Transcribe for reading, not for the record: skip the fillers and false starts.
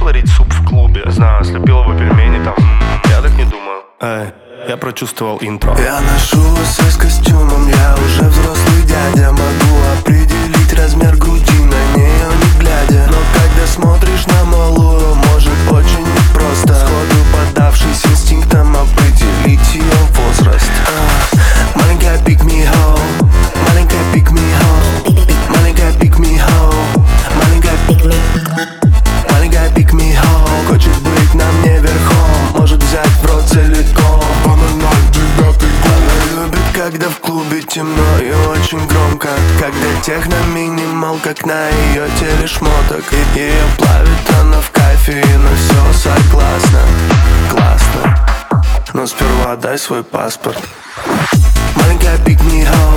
сварить суп в клубе. Знаю, слепила бы пельмени там. Я так не думаю. Эй, я прочувствовал интро. Я ношусь с костюмом, я уже взрослый дядя. Могу определить размер груди, на нее не глядя. Но когда смотришь на малую, может очень непросто сходу поддавшись инстинктам определить ее возраст. Маленькая pick me hoe, маленькая pick me hoe, маленькая pick me hoe, маленькая pick me, маленькая pick me hoe. Хочет быть на мне верхом, может взять в рот целиком. Она любит, когда в клубе темно и очень громко, когда техно минимал, как на ее теле шмоток. И ее плавит она в кайфе, и на все согласна. Классно, но сперва дай свой паспорт. Маленькая pick me hoe,